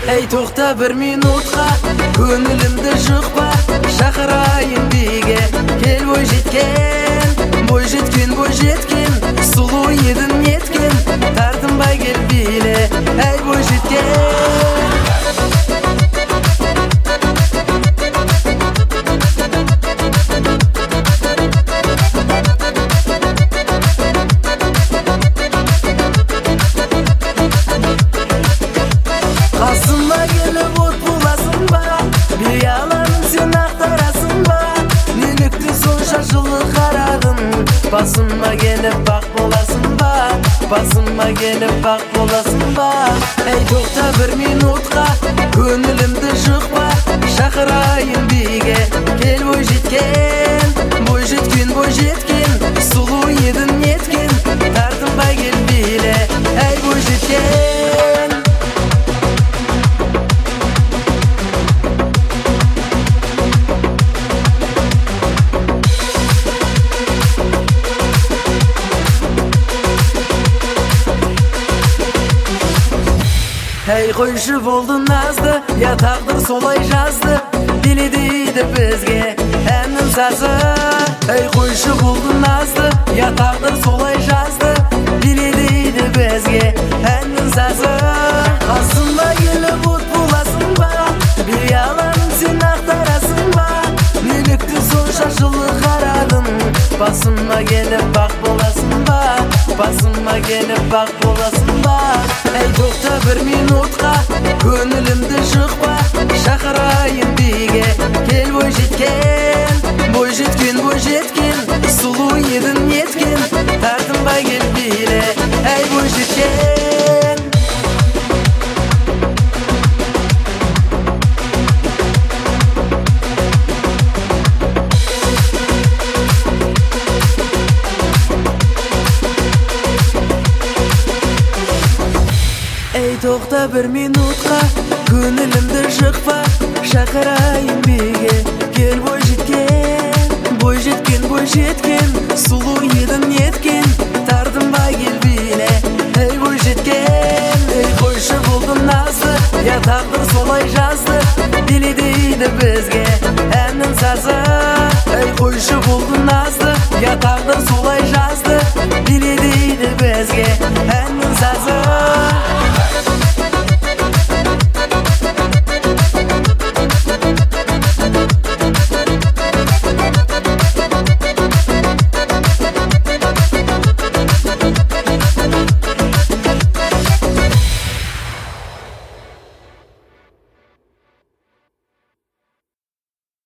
Ей, тоқта бір минутқа, көңілімді жұқпа, шақырайын биге. Кел бойжеткен, сұлу едің неткен, тартынбай кел биле. Ей, бойжеткен. Қасыма келіп от боласың ба, бияланым сен ақтарасың ба, неліктен сонша жылы қарадың, басыма келіп бақ боласың ба, басыма келіп бақ боласың ба. Ей, тоқта бір минутқа, көңілімді жұқпа, шақырайын биге. Кел бойжеткен, сұлу едің неткен, тартынбай кел биле. Ей, бойжеткен. Ей, қойшы болды назды, я тағдыр солай жазды, биле дейді бізге әннің сазы. Ей, қойшы болды назды, я тағдыр солай жазды, биле дейді бізге әннің сазы. Қасыма келіп от боласың ба, бияланым сен ақтарасың ба, неліктен сонша жылы қарадың, басыма келіп бақ боласың ба, басыма келіп бақ боласың ба. Ей, тоқта бір минутқа, көңілімді жұқпа, шақырайын биге. Кел бойжеткен, сұлу едің неткен, тартынбай кел биле. Ей, бойжеткен. Ей, тоқта бір минутқа, көңілімді жұқпа, шақырайын биге. Кел бойжеткен, сұлу едің неткен, тартынбай кел биле. Ей, бойжеткен. Ей, қойшы болды назды, я тағдыр солай жазды, биле дейді бізге әннің сазы. Ей, қойшы болды назды, я тағдыр